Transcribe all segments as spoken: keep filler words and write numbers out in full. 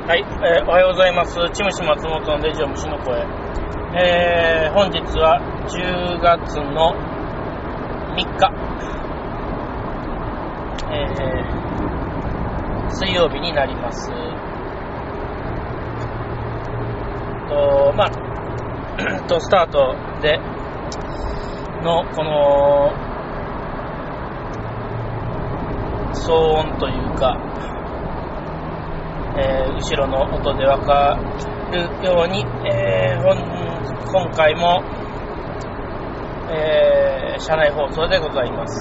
はい、えー、おはようございます。チムシ松本のレジオ虫の声。えー、本日はじゅうがつのみっか、えー、水曜日になります。と、まあ、とスタートでのこの騒音というか、えー、後ろの音でわかるように、えー、本今回も、えー、車内放送でございます。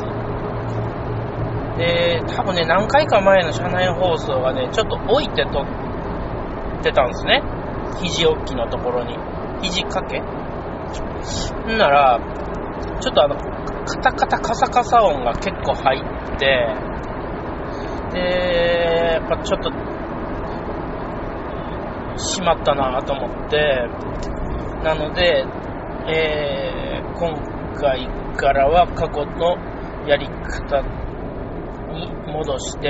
で、多分ね、何回か前の車内放送がね、ちょっと置いて撮ってたんですね。肘置きのところに。肘掛けんなら、ちょっとあの、カタカタカサカサ音が結構入って、で、やっぱちょっと、しまったなと思って、なので、えー、今回からは過去のやり方に戻して、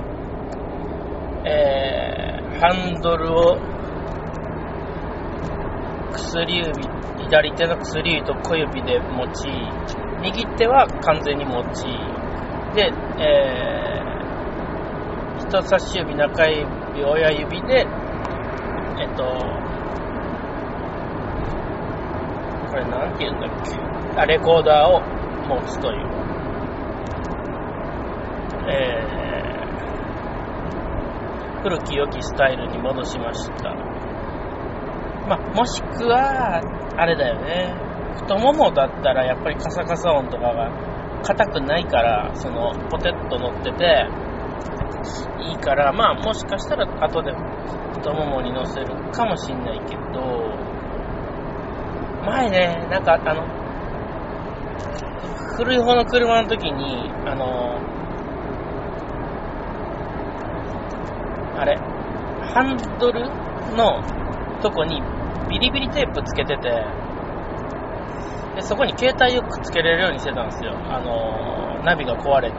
えー、ハンドルを薬指、左手の薬指と小指で持ち、右手は完全に持ち、で、えー、人差し指、中指、親指でえっと、これなんて言うんだっけ、あ、レコーダーを持つという、えー、古き良きスタイルに戻しました。まあ、もしくは、あれだよね、太ももだったらやっぱりカサカサ音とかが硬くないから、その、ポテッと乗ってて、いいから、まあ、もしかしたら後で太ももに乗せるかもしんないけど、前ね、なんかあの古い方の車の時にあのあれハンドルのとこにビリビリテープつけてて、でそこに携帯をくっつけれるようにしてたんですよ。あのナビが壊れて、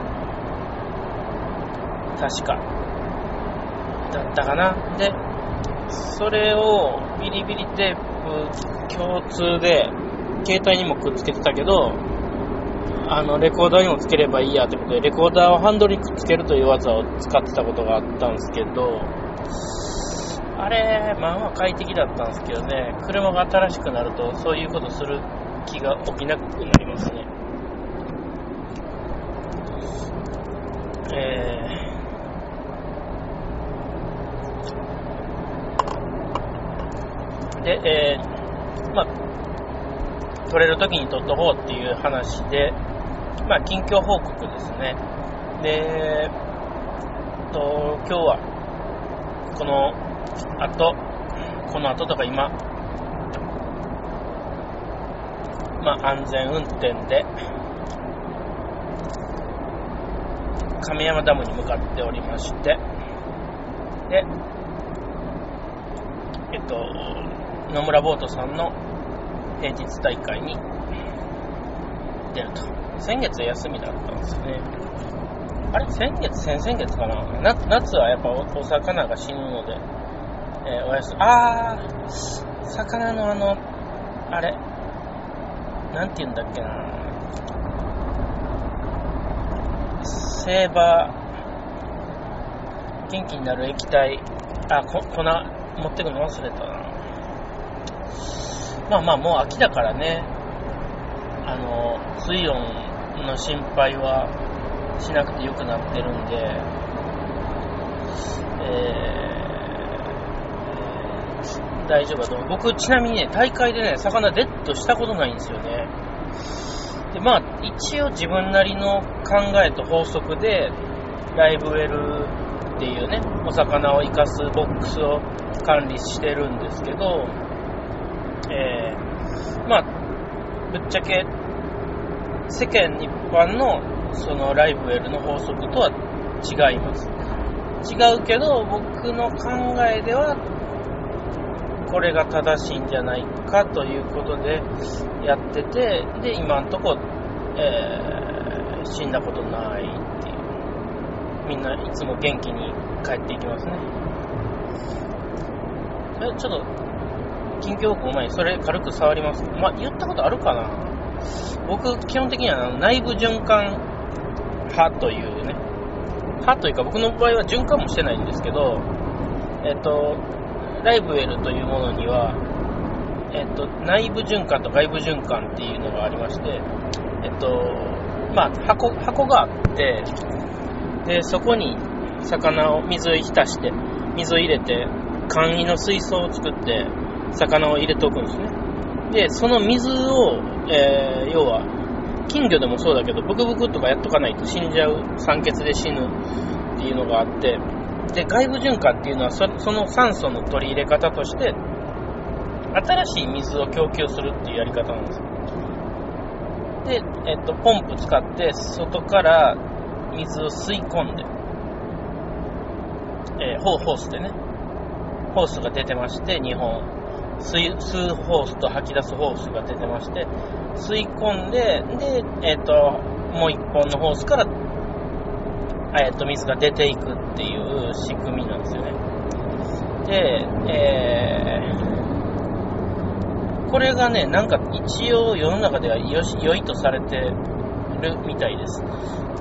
確かだったかな。で、それをビリビリテープ共通で携帯にもくっつけてたけど、あのレコーダーにもつければいいやってことで、レコーダーをハンドルにくっつけるという技を使ってたことがあったんですけど、あれまあまあ快適だったんですけどね、車が新しくなるとそういうことする気が起きなくなりますね。えーで、えー、まあ、撮れるときに撮っとこうっていう話で、まあ、近況報告ですね。で、と、今日は、この後、この後とか今、まあ、安全運転で、亀山ダムに向かっておりまして、で、えっと、野村ボートさんの平日大会に出ると。先月休みだったんですね。あれ先月先々月かな。な夏はやっぱ お, お魚が死ぬので、えー、お休み。あー魚のあのあれなんて言うんだっけな、セーバー元気になる液体、あこ粉持ってくの忘れたな。まあまあもう秋だからね、あの水温の心配はしなくてよくなってるんで、えー、大丈夫だと思う。僕ちなみにね、大会でね魚デッドしたことないんですよね。でまあ一応自分なりの考えと法則でライブウェルっていうね、お魚を生かすボックスを管理してるんですけど、えー、まあぶっちゃけ世間一般のそのライブウェルの法則とは違います。違うけど僕の考えではこれが正しいんじゃないかということでやってて、で今んとこ、えー、死んだことないっていう、みんないつも元気に帰っていきますね。 え、ちょっと、近況報告前にそれ軽く触ります。まあ、言ったことあるかな。僕、基本的には内部循環派というね、派というか僕の場合は循環もしてないんですけど、えっと、ライブウェルというものには、えっと、内部循環と外部循環っていうのがありまして、えっと、まあ、箱、箱があって、で、そこに魚を、水を浸して、水を入れて、簡易の水槽を作って、魚を入れておくんですね。で、その水を、えー、要は、金魚でもそうだけど、ブクブクとかやっとかないと死んじゃう、酸欠で死ぬっていうのがあって、で、外部循環っていうのはそ、その酸素の取り入れ方として、新しい水を供給するっていうやり方なんですよ。で、えっと、ポンプ使って、外から水を吸い込んで、えー、ホースでね、ホースが出てまして、にほん。吸う、吸うホースと吐き出すホースが出てまして、吸い込んで、で、えっと、もう一本のホースから、えっと、水が出ていくっていう仕組みなんですよね。で、えー、これがね、なんか一応世の中ではよし、良いとされてるみたいです。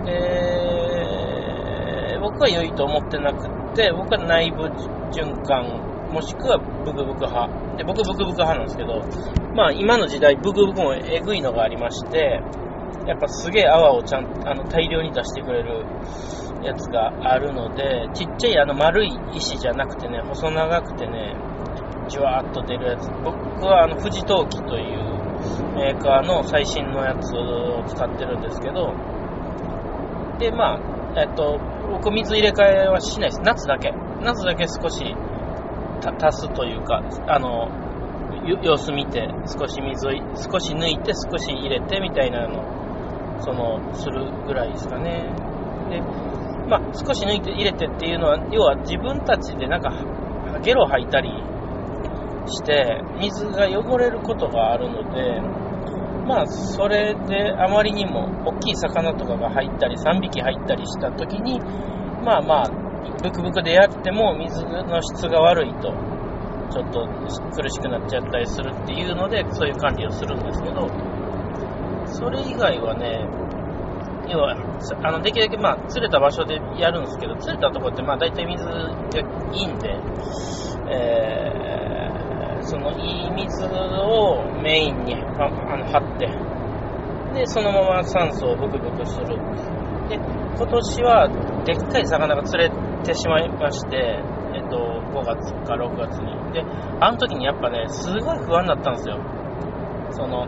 で、僕は良いと思ってなくて、僕は内部循環、もしくはブクブク派。で、僕ブクブク派なんですけど、まあ今の時代ブクブクもえぐいのがありまして、やっぱすげえ泡をちゃんあの大量に出してくれるやつがあるので、ちっちゃいあの丸い石じゃなくてね、細長くてね、じわーっと出るやつ。僕はあの富士陶器というメーカーの最新のやつを使ってるんですけど、で、まあ、えっと、僕水入れ替えはしないです。夏だけ。夏だけ少し足すというか、あの様子見て少し水を少し抜いて少し入れてみたいなのそのするぐらいですかね。で、まあ少し抜いて入れてっていうのは要は自分たちでなんかゲロ吐いたりして水が汚れることがあるので、まあそれであまりにも大きい魚とかが入ったりさんびき入ったりした時にまあまあブクブクでやっても水の質が悪いとちょっと苦しくなっちゃったりするっていうのでそういう管理をするんですけど、それ以外はね、要はあのできるだけまあ釣れた場所でやるんですけど、釣れたところってまあ大体水がいいんで、えー、そのいい水をメインにあの張ってでそのまま酸素をブクブクする。で今年はでっかい魚が釣れてしまいまして、えっと、ごがつかろくがつに。で、あの時にやっぱね、すごい不安だったんですよ。その、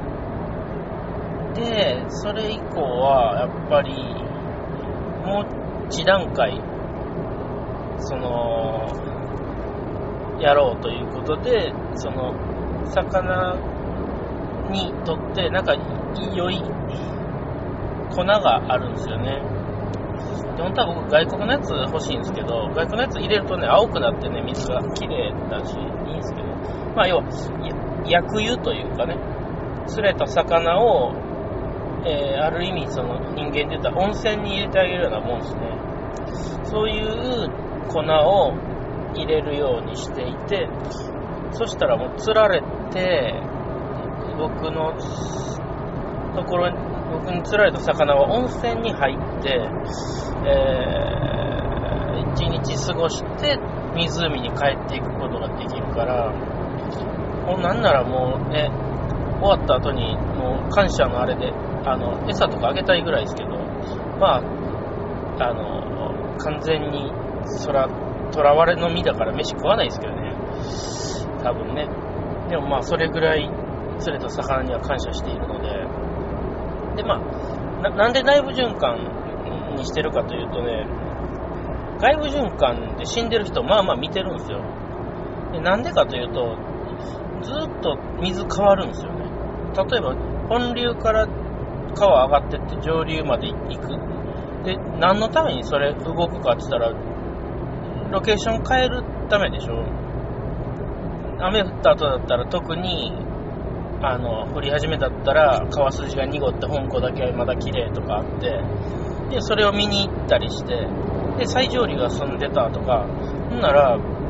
で、それ以降は、やっぱり、もう一段階、その、やろうということで、その、魚にとって、なんか、良い粉があるんですよね。本当は僕外国のやつ欲しいんですけど、外国のやつ入れるとね青くなってね水が綺麗だしいいんですけど、まあ要は薬湯というかね、釣れた魚を、えー、ある意味その人間で言ったら温泉に入れてあげるようなもんですね。そういう粉を入れるようにしていて、そしたらもう釣られて僕のところに僕に釣られた魚は温泉に入って、えー、一日過ごして湖に帰っていくことができるから、もうなんならもうね、終わった後にもう感謝のあれであの餌とかあげたいぐらいですけど、まああの完全にそら囚われの身だから飯食わないですけどね、多分ね。でもまあそれぐらい釣れた魚には感謝しているので。でまあ、な, なんで内部循環にしてるかというとね、外部循環で死んでる人まあまあ見てるんですよ。でなんでかというとずっと水変わるんですよね。例えば本流から川上がってって上流まで行く。で何のためにそれ動くかって言ったらロケーション変えるためでしょ。雨降った後だったら特にあの降り始めだったら川筋が濁って本湖だけはまだ綺麗とかあって、でそれを見に行ったりして、で最上流が住んでたとか、ほんなら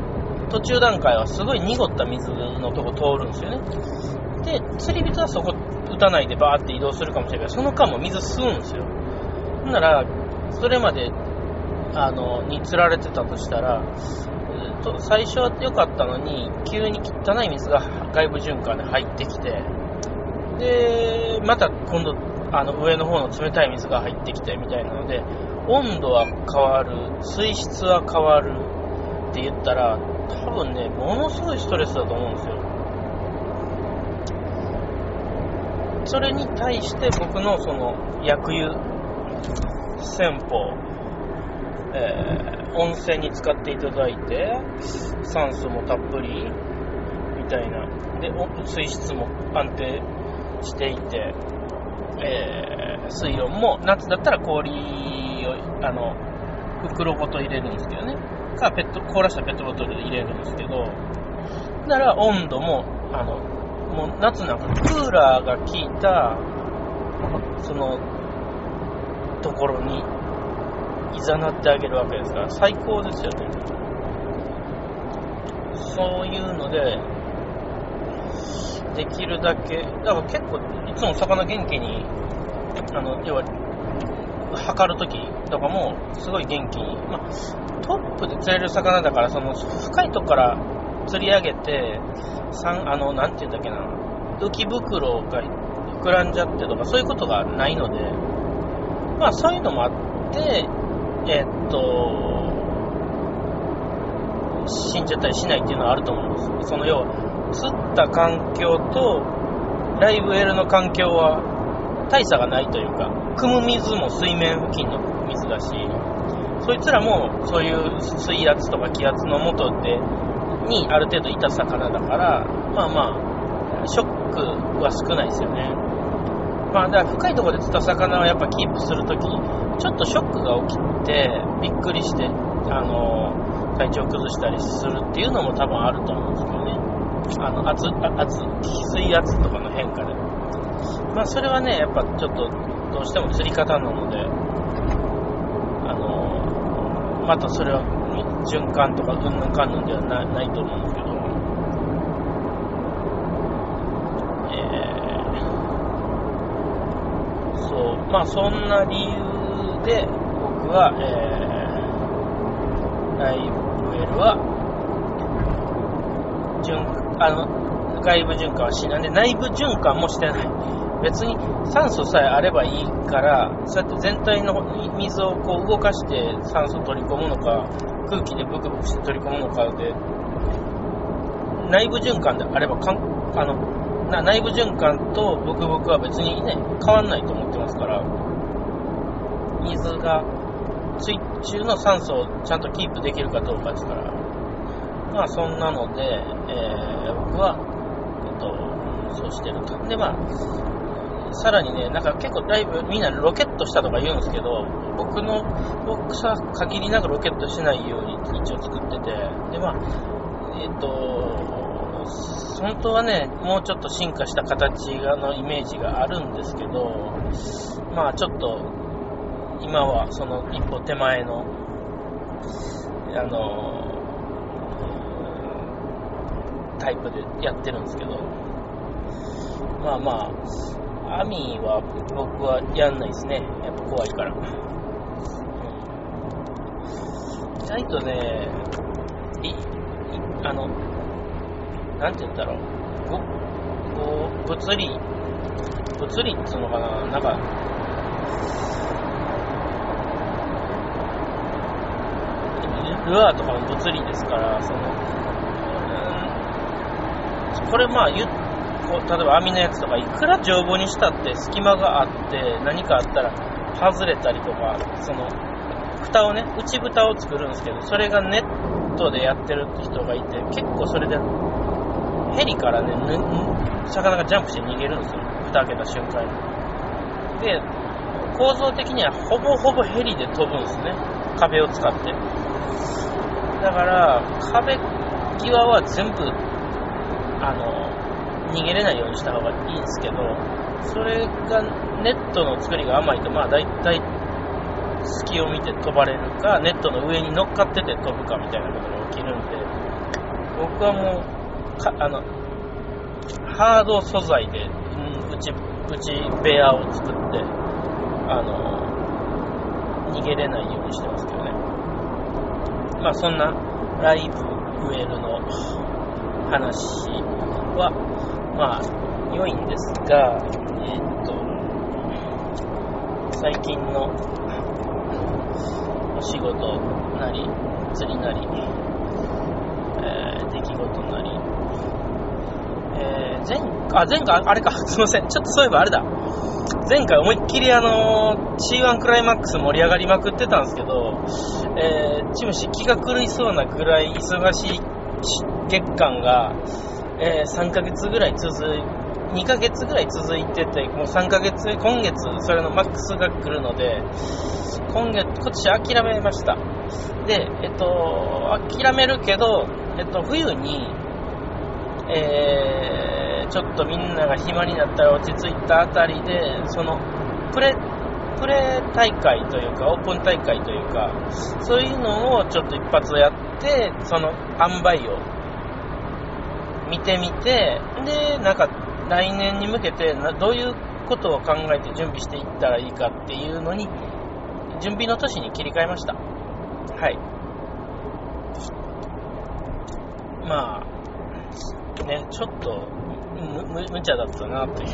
途中段階はすごい濁った水のとこ通るんですよね。で、釣り人はそこ打たないでバーって移動するかもしれないけど、その間も水吸うんですよ。ほんなら、それまで、あの、に釣られてたとしたら、えっと、最初は良かったのに、急に汚い水が外部循環で入ってきて、で、また今度、あの、上の方の冷たい水が入ってきて、みたいなので、温度は変わる、水質は変わるって言ったら、多分ね、ものすごいストレスだと思うんですよ。それに対して僕のその薬湯戦法、えー、温泉に使っていただいて酸素もたっぷりみたいなで水質も安定していて、えー、水温も夏だったら氷をあの袋ごと入れるんですけどね、かペット凍らしたペットボトルで入れるんですけど、だから温度もあのもう夏なんかクーラーが効いたそのところにいざなってあげるわけですから最高ですよね。そういうのでできるだけだから結構いつも魚元気にあの要は測るときとかもすごい元気に、まあ、トップで釣れる魚だからその深いとこから釣り上げてあのなんていうんだっけな浮き袋が膨らんじゃってとかそういうことがないので、まあそういうのもあってえー、っと死んじゃったりしないっていうのはあると思います。その要は釣った環境とライブエルの環境は大差がないというか、汲む水も水面付近の水だし、そいつらもそういう水圧とか気圧の元でにある程度いた魚だから、まあまあショックは少ないですよね。まあだから深いところで釣った魚はやっぱキープするときちょっとショックが起きてびっくりしてあの体調崩したりするっていうのも多分あると思うんですけどね。あの圧圧水圧とかの変化で、まあそれはねやっぱちょっとどうしても釣り方なので、あのまたそれは循環とかうんぬんかんぬんでは な, ないと思うんですけど、えー、そうまあそんな理由で僕は、えー、ライブエルは循あの外部循環はしないで内部循環もしてない。別に酸素さえあればいいから、そうやって全体の水をこう動かして酸素取り込むのか空気でブクブクして取り込むのかで内部循環であればかんあのな内部循環とブクブクは別にね変わんないと思ってますから、水が水中の酸素をちゃんとキープできるかどうかですから、まあそんなので、えー、僕は、えっと、そうしてると。でまあさらにね、なんか結構だいぶみんなロケットしたとか言うんですけど、僕の僕さ限りなくロケットしないように一応作ってて、でまあえっと本当はねもうちょっと進化した形のイメージがあるんですけど、まあちょっと今はその一歩手前のあのタイプでやってるんですけど、まあまあ網は僕はやんないですね。やっぱ怖いから。うん、意外とね、いいあのなんて言ったろう、ここう物理物理っていうのかな、なんかルアーとかも物理ですから、その、うん、これまあ言こう例えば網のやつとかいくら丈夫にしたって隙間があって何かあったら外れたりとか、その蓋をね内蓋を作るんですけど、それがネットでやってる人がいて、結構それでヘリからね魚がジャンプして逃げるんですよ、蓋開けた瞬間に。で構造的にはほぼほぼヘリで飛ぶんですね、壁を使って。だから壁際は全部あの逃げれないようにした方がいいんですけど、それがネットの作りが甘いと、まあだいたい隙を見て飛ばれるか、ネットの上に乗っかってて飛ぶかみたいなことが起きるんで、 僕はもうかあのハード素材で、うん、うちうち部屋を作ってあの逃げれないようにしてますけどね。まあそんなライブウェルの話はまあ良いんですが、えー、っと最近のお仕事なり釣りなり、えー、出来事なり、えー、前, あ前回あれかすいません、ちょっとそういえばあれだ、前回思いっきりあの シーワン クライマックス盛り上がりまくってたんですけど、えー、チムシ気が狂いそうなぐらい忙しい月間が、えー、さんかげつぐらい続いにかげつぐらい続いてて、もうさんかげつ今月それのマックスが来るので、今月今年諦めました。でえっと諦めるけど、えっと冬にえー、ちょっとみんなが暇になったら落ち着いたあたりで、そのプレプレ大会というかオープン大会というか、そういうのをちょっと一発やって、その塩梅を見てみて、でなんか来年に向けてどういうことを考えて準備していったらいいかっていうのに準備の年に切り替えました。はい。まあね、ちょっと む, む, 無茶だったなという。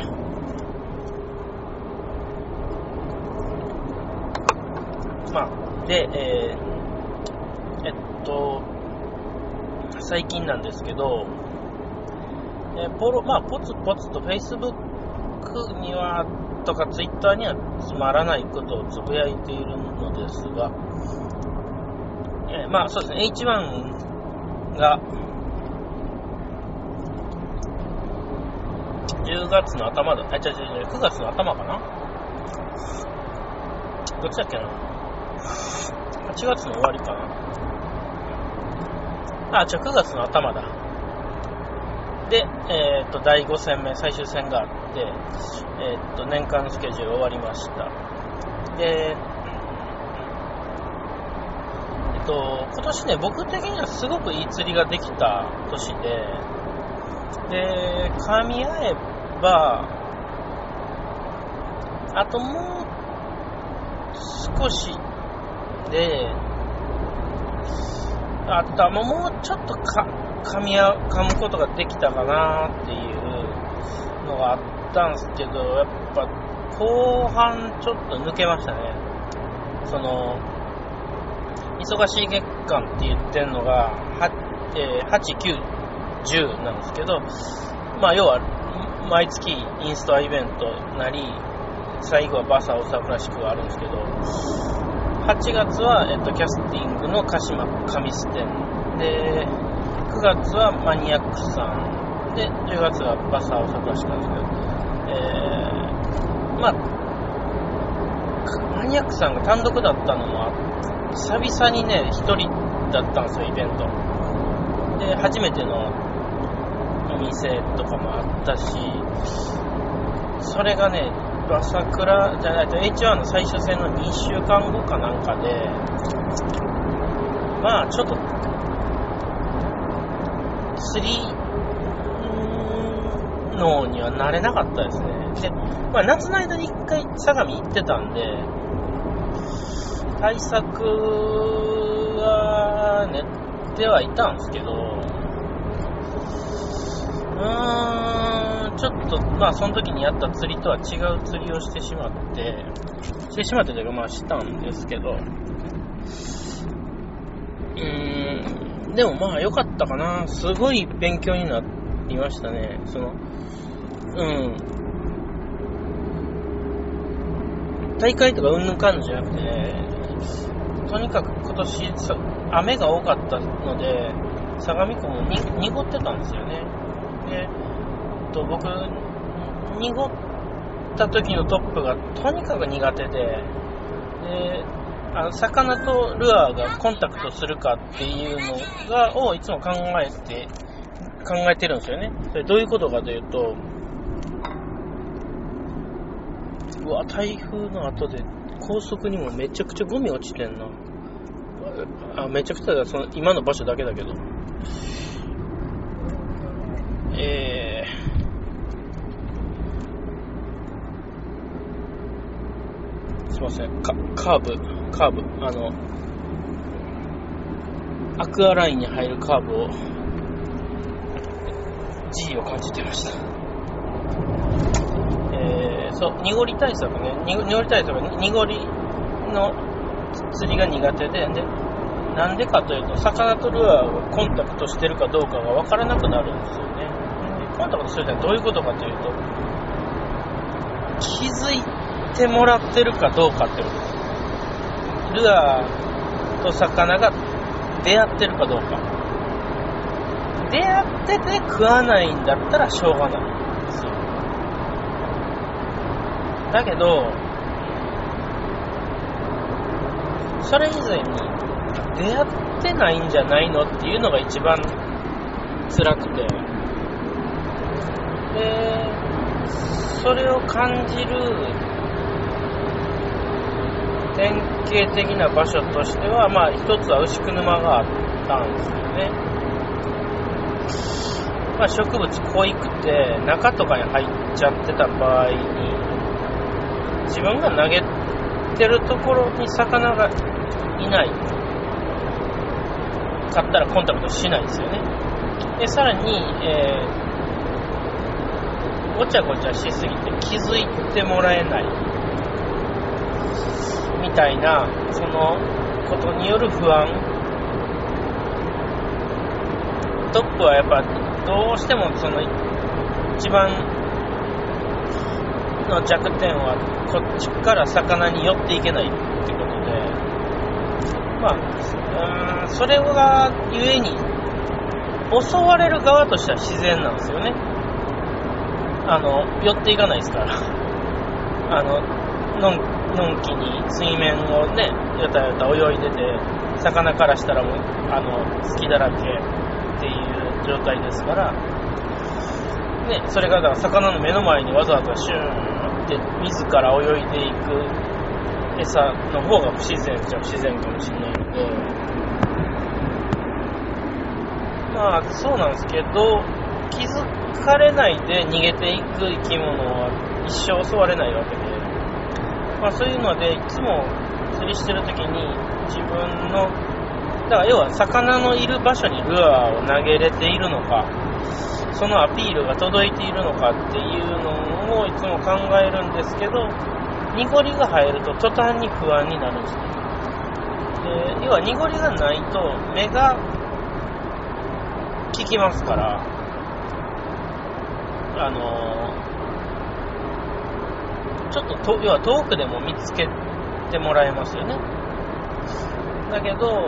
まあで、えー、えっと最近なんですけど、えー、ポロまあポツポツと Facebook にはとか Twitter にはつまらないことをつぶやいているのですが、えー、まあそうですね、エイチワン がじゅうがつの頭だ、あ、違う違う違う、くがつの頭かな、どっちだっけな、はちがつの終わりかな、あ、違う、くがつの頭だ。で、えー、っとだいご戦目最終戦があって、えー、っと年間スケジュール終わりました。で、えっと今年ね、僕的にはすごくいい釣りができた年で、で噛み合えばあともう少しで、あともうちょっとか噛み合う噛むことができたかなっていうのがあったんですけど、やっぱ後半ちょっと抜けましたね。その忙しい月間って言ってるのがはち、きゅう、じゅうなんですけど、まあ要は毎月インストアイベントなり、最後はバサオサクラシックがあるんですけど、はちがつは、えっと、キャスティングの鹿島神栖店で、くがつはマニアックさんで、じゅうがつはバサオサクラシックなんですけど、えー、まあマニアックさんが単独だったのは久々にね一人だったんですよ、イベントで。初めてのお店とかもあったし、それがねバサクラじゃないと エイチワン の最終戦のにしゅうかんごかなんかで、まあちょっと釣りのには慣れなかったですね。で、まあ、夏の間に一回相模行ってたんで対策は練ってはいたんですけど、うーんちょっとまあその時にやった釣りとは違う釣りをしてしまってしてしまってというかまあしたんですけど、うーんでもまあ良かったかな。すごい勉強になりましたね。そのうん大会とかうんぬんかんぬんじゃなくてね、とにかく今年雨が多かったので相模湖もに濁ってたんですよね。でと僕濁った時のトップがとにかく苦手で、であの魚とルアーがコンタクトするかっていうのがをいつも考えて考えてるんですよね。それどういうことかというと、うわ台風の後で高速にもめちゃくちゃゴミ落ちてんなあ。めちゃくちゃだ、その今の場所だけだけど、 えー、すいません、カーブ、カーブ、あの、アクアラインに入るカーブを、G を感じてました。えー、そう、濁り対策ね、濁り対策、濁りの釣りが苦手で、で、なんでかというと、魚とルアーがコンタクトしてるかどうかが分からなくなるんですよね。でコンタクトするってどういうことかというと、気づいてもらってるかどうかってことです。ルアーと魚が出会ってるかどうか。出会ってて食わないんだったらしょうがないんですよ。だけど、それ以前に出会ってないんじゃないのっていうのが一番辛くて、で、それを感じる典型的な場所としては、まあ一つは牛久沼があったんですよね。まあ植物濃いくて中とかに入っちゃってた場合に、自分が投げてるところに魚がいないかったらコンタクトしないですよね。でさらに、えー、ごちゃごちゃしすぎて気づいてもらえないみたいな、そのことによる不安。トップはやっぱどうしてもその一番の弱点はこっちから魚に寄っていけないってことで、まあ、うーん、それがゆえに襲われる側としては自然なんですよね。あの寄っていかないですから、あののんのんきに水面をねよたよた泳いでて、魚からしたらもうあの隙だらけっていう状態ですからね。それがだから魚の目の前にわざわざシューンって自ら泳いでいく餌の方が不自然っちゃ不自然かもしれないので、まあそうなんですけど、気づかれないで逃げていく生き物は一生襲われないわけで、まあそういうのでいつも釣りしてるときに自分の、だから要は魚のいる場所にルアーを投げれているのか、そのアピールが届いているのかっていうのをいつも考えるんですけど、濁りが入ると途端に不安になるんですね。で、要は濁りがないと目が効きますから、あのー、ちょっとと要は遠くでも見つけてもらえますよね。だけど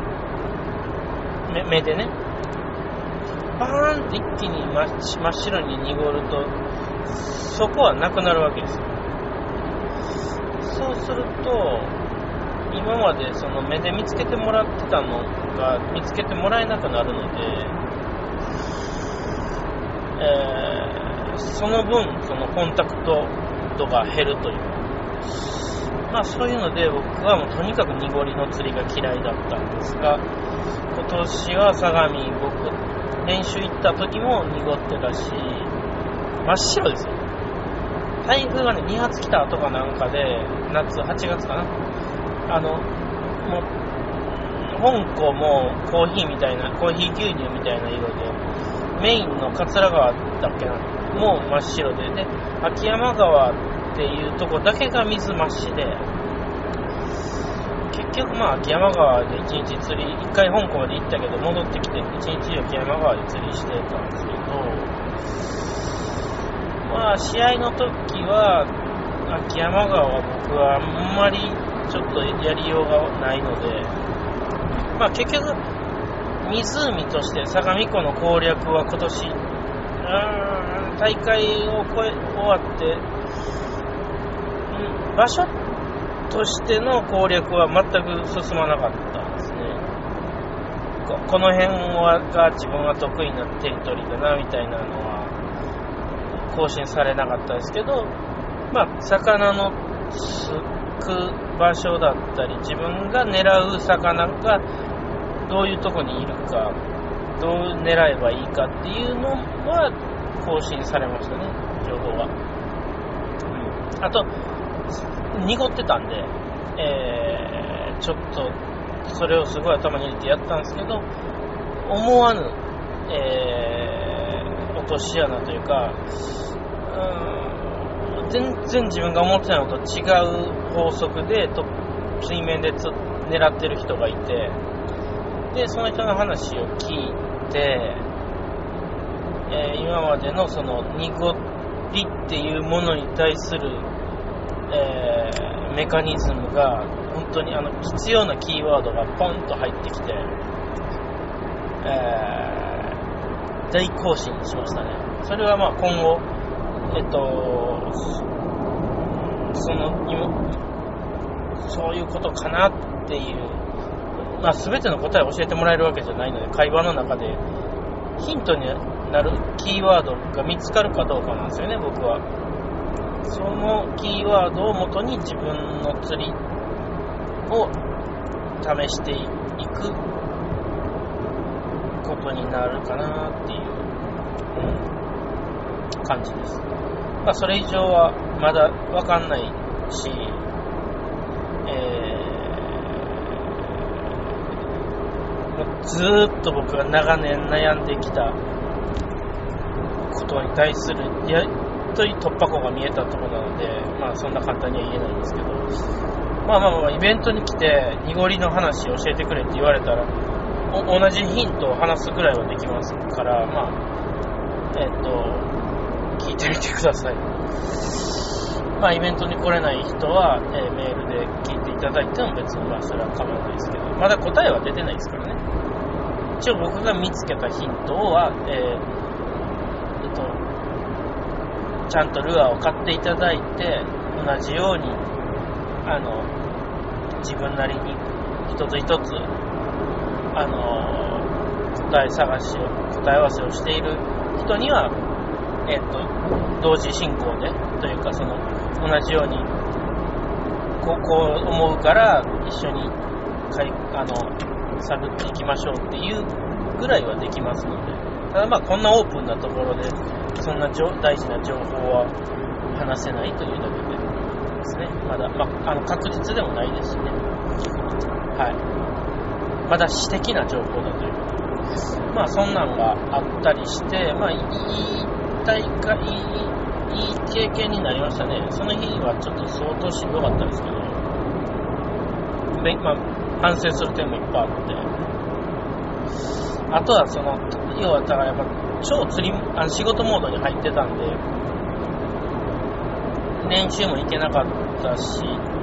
目, 目でねバーンって一気に真っ白に濁ると、そこはなくなるわけですよ。そうすると今までその目で見つけてもらってたのが見つけてもらえなくなるので、えー、その分そのコンタクト度が減るという、まあそういうので僕はもうとにかく濁りの釣りが嫌いだったんですが、今年は相模僕練習行った時も濁ってたし、真っ白ですよ。台風がねに発来た後かなんかで、夏はちがつかな、あのもう香港もコーヒーみたいな、コーヒー牛乳みたいな色で、メインの桂川だっけなもう真っ白で、で秋山川っていうとこだけが水増しで、結局まあ秋山川で一日釣り、一回香港まで行ったけど戻ってきて一日秋山川で釣りしてたんですけど、まあ試合の時は秋山川は僕はあんまりちょっとやりようがないので、まあ結局湖として相模湖の攻略は今年うーん大会を超え終わって、うん、場所としての攻略は全く進まなかったんですね。 こ, この辺はが自分が得意なテリトリーだなみたいなのは更新されなかったですけど、まあ魚のつく場所だったり自分が狙う魚がどういうとこにいるかどう狙えばいいかっていうのは更新されましたね、情報が。うん、あと濁ってたんで、えー、ちょっとそれをすごい頭に入れてやったんですけど、思わぬ、えー、落とし穴というか、うーん、全然自分が思ってたのと違う法則でと水面でつ狙ってる人がいて、でその人の話を聞いて、えー、今までのその濁りっていうものに対する、えー、メカニズムが本当にあの必要なキーワードがポンと入ってきて、えー、大更新しましたね。それはまあ今後、えっとその今そういうことかなっていう、まあ、全ての答えを教えてもらえるわけじゃないので、会話の中でヒントになるキーワードが見つかるかどうかなんですよね、僕は。そのキーワードをもとに自分の釣りを試していくことになるかなっていう、うん、感じです。まあ、それ以上はまだわかんないし、えー、ずーっと僕が長年悩んできたことに対するやっとり突破口が見えたところなので、まあそんな簡単には言えないんですけど、まあまあまあイベントに来て濁りの話を教えてくれって言われたら同じヒントを話すぐらいはできますから、まあえっと聞いてみてください。まあイベントに来れない人は、えー、メールで聞いていただいても別にまあそれは構わないですけど、まだ答えは出てないですからね。一応僕が見つけたヒントは、えー、えっとちゃんとルアーを買っていただいて、同じようにあの自分なりに一つ一つあの答え探しを答え合わせをしている人には、えっと同時進行でというか、その同じようにこう、こう思うから一緒にかいあの探っていきましょうっていうぐらいはできますので、ただまあこんなオープンなところでそんな大事な情報は話せないというだけでですね、まだ、まあ、あの確実でもないですしね、はい、まだ私的な情報だということで、まあそんなんがあったりして、まあいい大会、いい、いい経験になりましたね。その日はちょっと相当しんどかったですけど、まあ、反省する点もいっぱいあって、あとはその要はだからやっぱ超釣りあの仕事モードに入ってたんで練習も行けなかったし、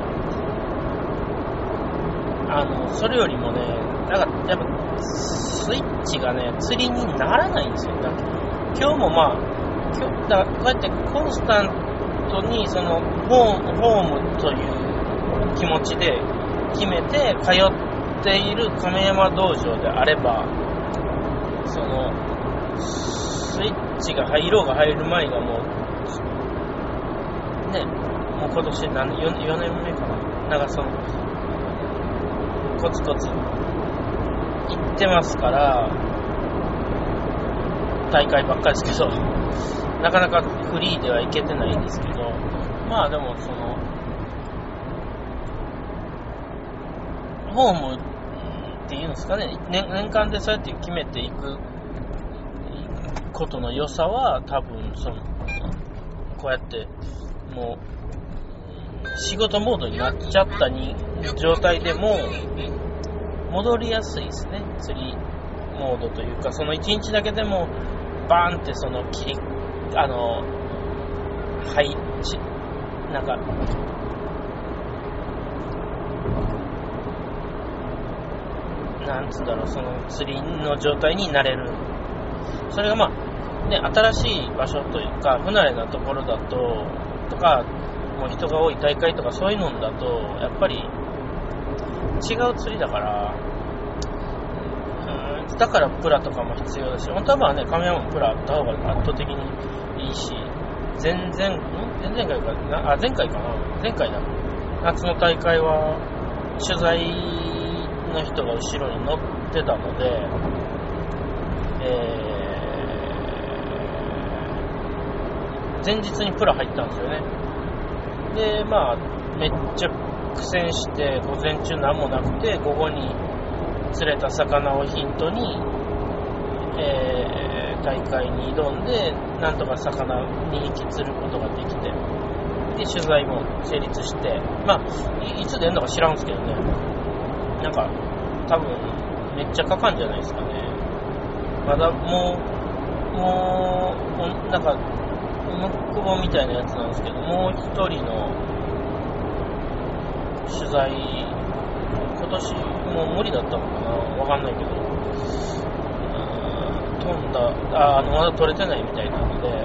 あのそれよりもね、なんかやっぱスイッチがね釣りにならないんですよ。だ今日もまあ今日だこうやってコンスタントにそのホーム、ホームという気持ちで決めて通っている亀山道場であれば、そのスイッチが入ろうが入る前がもうね、もう今年何 4, よねんめかな、なんかそのコツコツ行ってますから、大会ばっかりですけどなかなかフリーでは行けてないんですけど、まあでもそのホームっていうんですかね、年, 年間でそうやって決めていくことの良さは、多分そのこうやってもう仕事モードになっちゃったに状態でも戻りやすいですね。釣りモードというか、そのいちにちだけでもバーンってその切りあの配置なんかなんつうんだろう、その釣りの状態になれる。それがまあね、新しい場所というか不慣れなところだととか、もう人が多い大会とかそういうのだとやっぱり違う釣りだから、うん、だからプラとかも必要だし、本当はまあね、亀山もプラあった方が圧倒的にいいし、前々前々回かなあ前回かな前回だ夏の大会は取材の人が後ろに乗ってたので、 えー、前日にプラ入ったんですよね。で、まあ、めっちゃ苦戦して、午前中何もなくて、午後に釣れた魚をヒントに、えー、大会に挑んで、なんとか魚にひき釣ることができて、で、取材も成立して、まあ、い, いつ出るのか知らんすけどね、なんか、多分、めっちゃかかんじゃないですかね。まだもう、もう、なんか、ムックボみたいなやつなんですけど、もう一人の取材、今年もう無理だったのかな、わかんないけど、飛んだ、あ、あの、まだ取れてないみたいなので、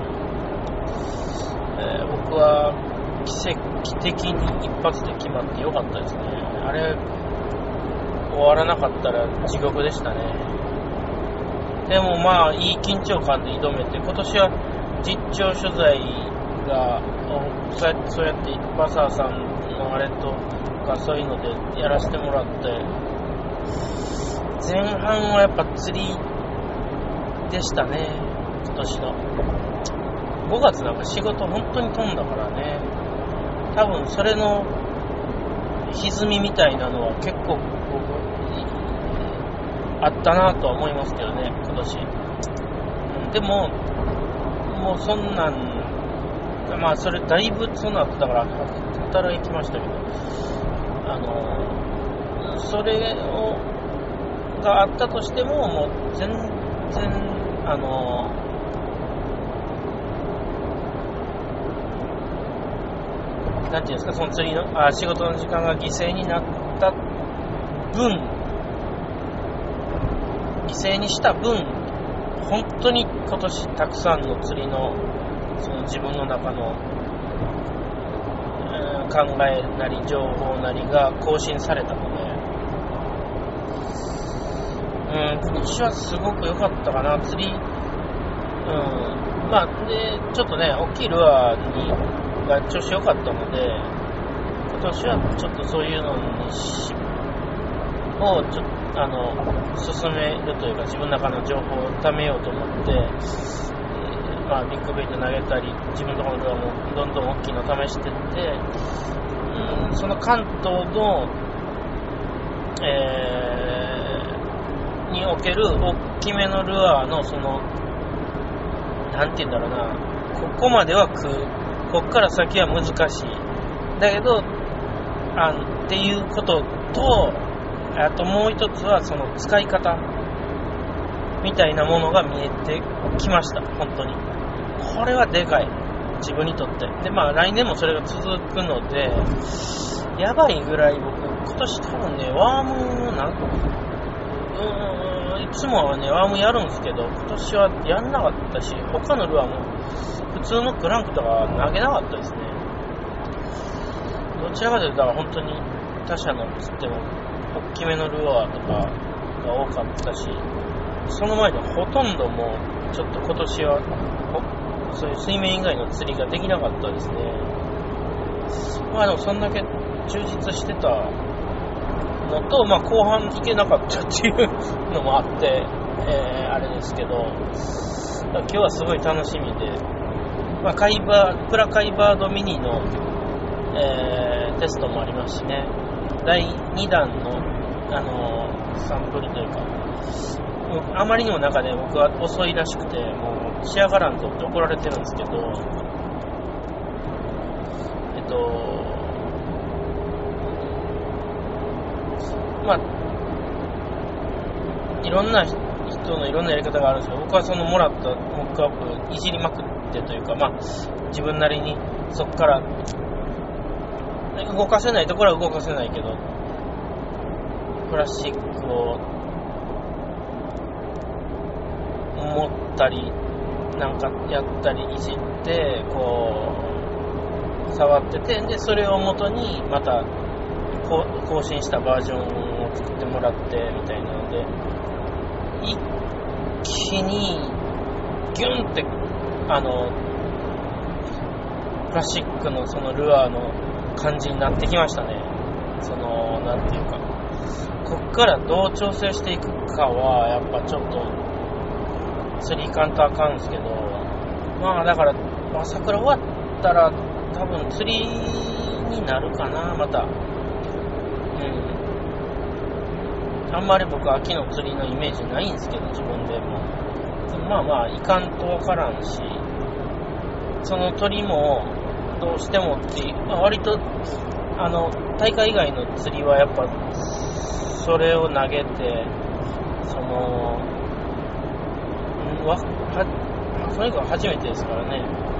えー、僕は奇跡的に一発で決まってよかったですね。あれ、終わらなかったら地獄でしたね。でもまあ、いい緊張感で挑めて、今年は実況取材が、そうやって、そうやって一発さんのあれとかそういうのでやらせてもらって、前半はやっぱ釣りでしたね、今年の。ごがつなんか仕事本当に飛んだからね。多分それの歪みみたいなのは結構あったなとは思いますけどね、今年。でも、もうそんなん、まあそれだいぶその後だから働きましたけど、あの、それを、があったとしても、もう全然、あの、なんていうんですか、その釣りの、あ、仕事の時間が犠牲になった分、犠牲にした分、本当に今年たくさんの釣りの、その自分の中の、えー、考えなり情報なりが更新されたので、うん、今年はすごく良かったかな、釣り、うん、まあ、で、ちょっとね、大きいルアーに、が調子良かったので、今年はちょっとそういうのにし、を、ちょっと、あの、進めるというか、自分の中の情報を貯めようと思って、えー、まあ、ビッグベイト投げたり、自分のところではもう、どんどん大きいの試していって、うん、その関東の、えー、における大きめのルアーの、その、なんて言うんだろうな、ここまでは食う、こっから先は難しい。だけど、あっていうことと、あともう一つはその使い方みたいなものが見えてきました。本当に。これはでかい。自分にとって。で、まあ来年もそれが続くので、やばいぐらい僕、今年多分ね、ワームなんか、うーん、いつもはね、ワームやるんですけど、今年はやんなかったし、他のルアーも普通のクランクとか投げなかったですね。どちらかというと、だから本当に他社のつっても、大きめのルアーとかが多かったし、その前にほとんどもう、ちょっと今年は、そういう水面以外の釣りができなかったですね。まあでもそんだけ充実してたのと、まあ後半行けなかったっていうのもあって、えー、あれですけど、今日はすごい楽しみで、まあカイバー、プラカイバードミニの、えー、テストもありますしね、だいにだんの、あのー、サンプルというか、もうあまりにも中で僕は遅いらしくて、もう仕上がらんとって怒られてるんですけど、えっと、まあ、いろんな人のいろんなやり方があるんですけど、僕はそのもらったモックアップいじりまくってというか、まあ、自分なりにそこから動かせないところは動かせないけど、プラスチックを持ったりなんかやったりいじってこう触ってて、でそれを元にまた更新したバージョンを作ってもらってみたいなので、一気にギュンってあのプラスチックのそのルアーの感じになってきましたね。そのなんていうか、こっからどう調整していくかはやっぱちょっと釣り行かんとあかんすけど、まあだから、まあ、桜終わったら多分釣りになるかな、また。うん。あんまり僕は秋の釣りのイメージないんですけど、自分でも。まあまあ、行かんとわからんし、その鳥もどうしてもっていう、まあ、割と、あの、大会以外の釣りはやっぱ、それを投げて、その、わはとにかく初めてですからね、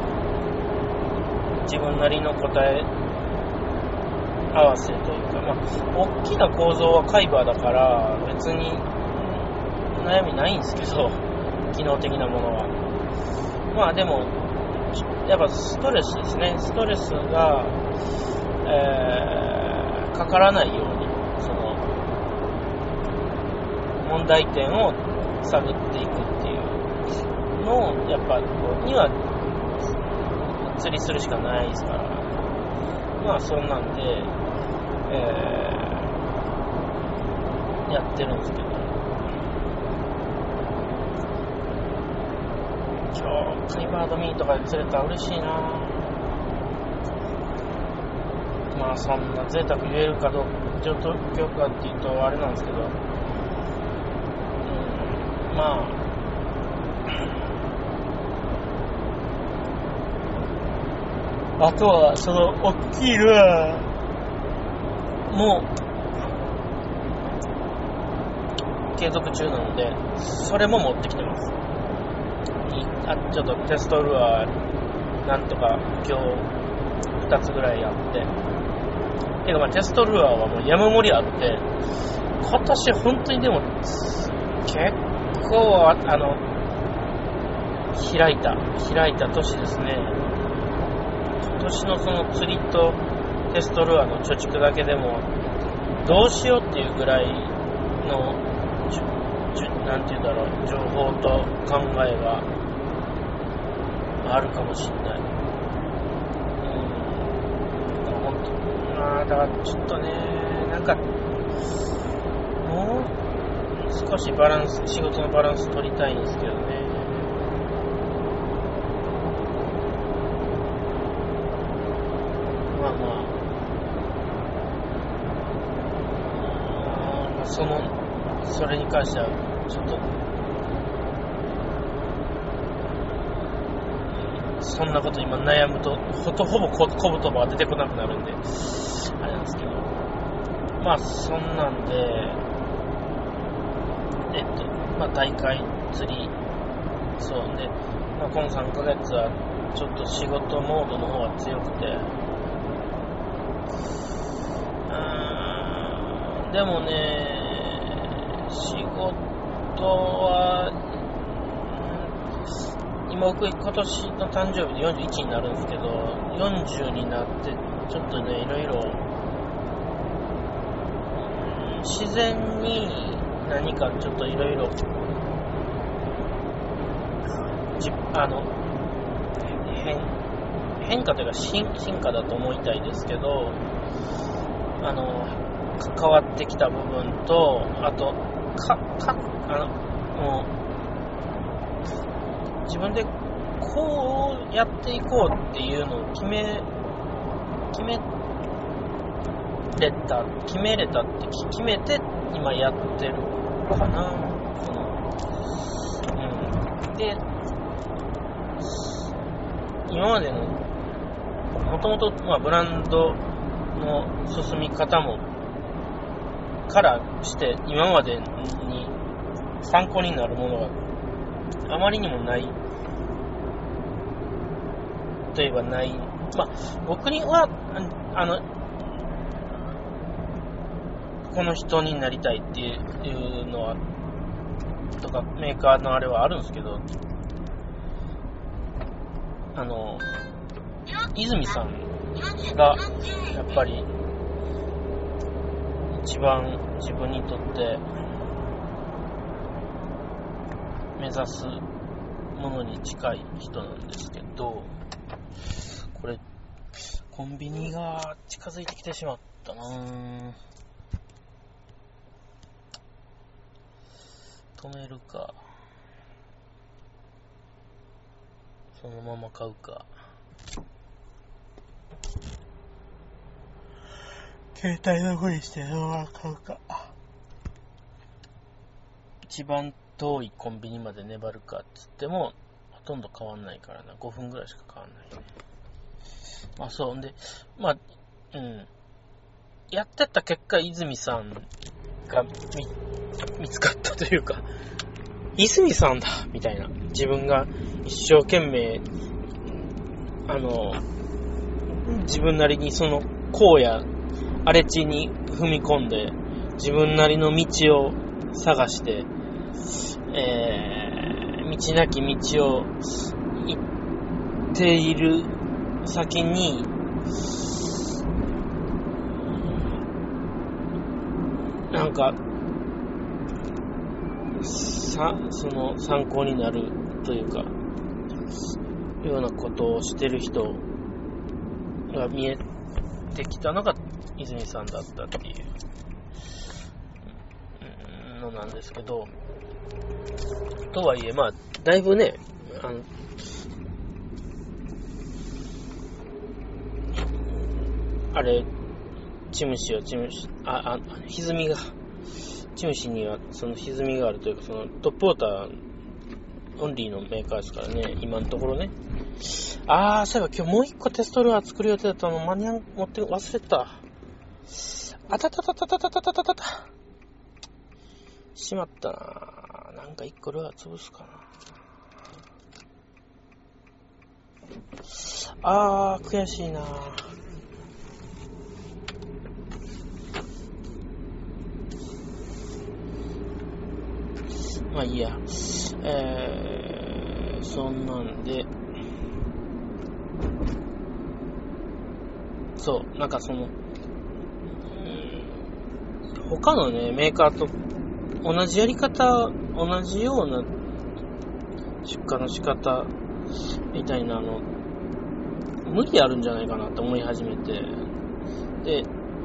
自分なりの答え合わせというか、まあ、大きな構造は海馬だから別に悩みないんですけど、機能的なものは。まあでも、やっぱストレスですね。ストレスが、えー、かからないように、その、問題点を探っていくっていうのを、やっぱ、には、釣りするしかないですから。まあ、そんなんで、えー、やってるんですけど。今日、カニバードミーとかで釣れたら嬉しいな。まあ、そんな贅沢言えるかどうか、状況かっていうとあれなんですけど、うん、まあ、あとは、その、大きいルアーも、継続中なので、それも持ってきてます。あ、ちょっとテストルアー、なんとか今日、二つぐらいあって、てかまあテストルアーはもう山盛りあって、今年本当にでも、結構、あの、開いた、開いた年ですね。今年のその釣りとテストルアーの貯蓄だけでもどうしようっていうぐらいのじゅじゅなんていうんだろう、情報と考えがあるかもしれない。うん、本当、まあだからちょっとね、なんかもう少しバランス、仕事のバランス取りたいんですけどね。まあまあ、その、それに関しては、ちょっと、そんなこと今悩むと、ほとほぼ小言葉が出てこなくなるんで、あれなんですけど。まあ、そんなんで、えっと、まあ、大会、釣り、そうで、まあ、このさんかげつは、ちょっと仕事モードの方が強くて、でもね、仕事は、今僕今年の誕生日でよんじゅういちになるんですけど、よんじゅうになってちょっとね、いろいろ自然に何かちょっといろいろあの変変化というか 進, 進化だと思いたいですけど、あの変わってきた部分と、あとかかあのもう自分でこうやっていこうっていうのを決め決めれた決めれたって決めて今やってるかな。その、うん、で今までのもともとブランドの進み方もからして今までに参考になるものがあまりにもないといえばない。まあ僕にはあのこの人になりたいっていうのはとかメーカーのあれはあるんですけど、あの泉さんがやっぱり一番自分にとって目指すものに近い人なんですけど、これコンビニが近づいてきてしまったなぁ。止めるか。 そのまま買うか、携帯のふりしてそのまま買うか、一番遠いコンビニまで粘るかっつってもほとんど変わんないからな。ごふんぐらいしか変わんないね。まあそうんで、まあうんやってった結果、泉さんが 見, 見つかったというか、泉さんだみたいな、自分が一生懸命あの自分なりにその荒野荒れ地に踏み込んで自分なりの道を探して、えー、道なき道を行っている先になんかさその参考になるというかようなことをしてる人が見えてきたのが泉さんだったっていうのなんですけど、とはいえまあだいぶね、あのあれチムシはチムシああ歪みがチムシにはその歪みがあるというか、そのトップウォーターオンリーのメーカーですからね、今のところね。あー、そういえば今日もう一個テストルアー作る予定だったの間に合持って忘れた。あたたたたたたたたたたた。しまったな。なんか一個ルアー潰すかな。あー、悔しいな。まあいいや。えー、そんなんで、そう、なんかその、うん、他のね、メーカーと同じやり方、同じような出荷の仕方みたいなの、無理あるんじゃないかなと思い始めて、で、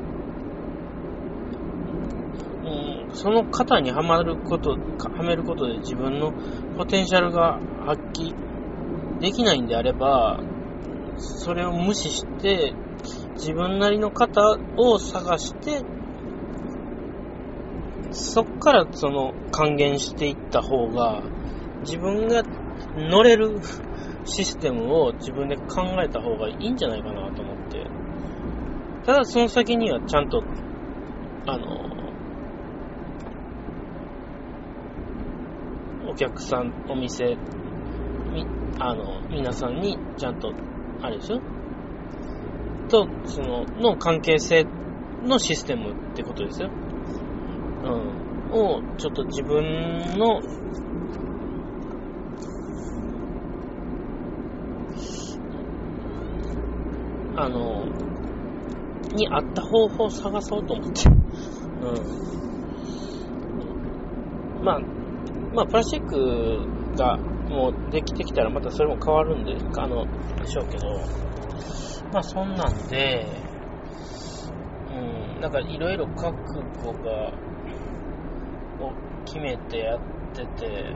うん、その型にはまること、はめることで自分のポテンシャルが発揮できないんであれば、それを無視して自分なりの型を探してそっからその還元していった方が自分が乗れるシステムを自分で考えた方がいいんじゃないかなと思って、ただその先にはちゃんとあのお客さんお店みあの皆さんにちゃんとあれですよとそのの関係性のシステムってことですよ、うん、をちょっと自分のあのに合った方法を探そうと思って、うん、まあまあプラスチックがもうできてきたらまたそれも変わるんであのでしょうけど、まあそんなんで、うん、なんかいろいろ覚悟がを決めてやってて、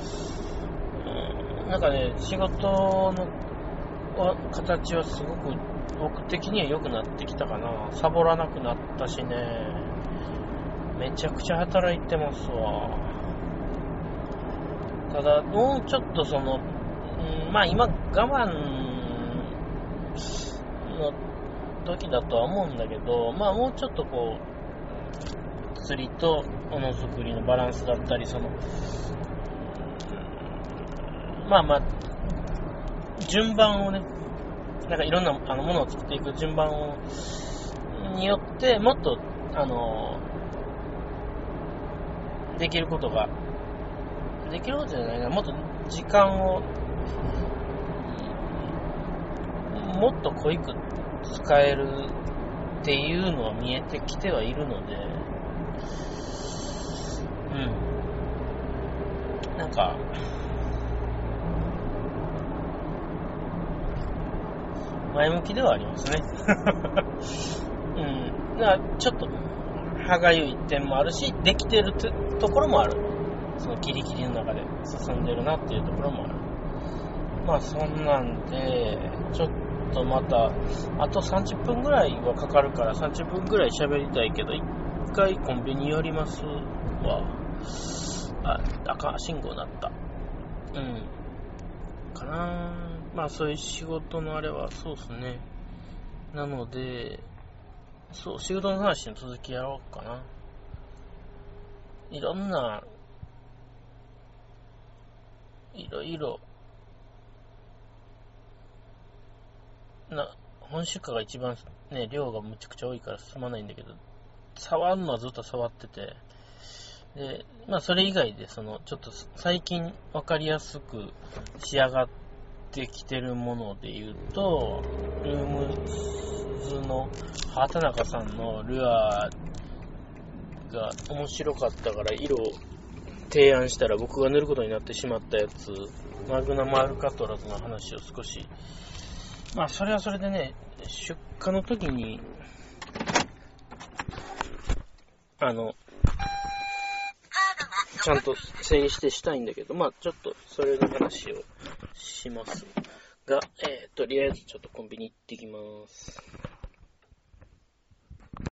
うん、なんかね仕事の形はすごく僕的には良くなってきたかな。サボらなくなったしね、めちゃくちゃ働いてますわ。ただもうちょっとその、うん、まあ今我慢の時だとは思うんだけど、まあもうちょっとこう釣りとものづくりのバランスだったり、そのまあまあ順番をね、なんかいろんなあのものを作っていく順番をによってもっとあのできることができることじゃないな、もっと時間をもっと濃いく使えるっていうのは見えてきてはいるので、うん、なんか前向きではありますね。うん、だからちょっと歯がゆい点もあるし、できてるところもある。そのギリギリの中で進んでるなっていうところもある。 まあそんなんで、ちょっとまた、あとさんじゅっぷんぐらいはかかるから、さんじゅっぷんぐらい喋りたいけど、一回コンビニ寄りますわ。あ、赤信号になった。うん。かなぁ。まあそういう仕事のあれはそうですね。なので、そう、仕事の話の続きやろうかな。いろんな、いろいろ、な、本出荷が一番ね、量がむちゃくちゃ多いから進まないんだけど、触るのはずっと触ってて、で、まあそれ以外で、その、ちょっと最近わかりやすく仕上がってきてるもので言うと、ルームズの畑中さんのルアーが面白かったから色を提案したら僕が塗ることになってしまったやつ、マグナムアルカトラズの話を少し、まあそれはそれでね、出荷の時に、あの、ちゃんと整理してしたいんだけど、まあちょっとそれの話をしますが、えー、とりあえずちょっとコンビニ行ってきます。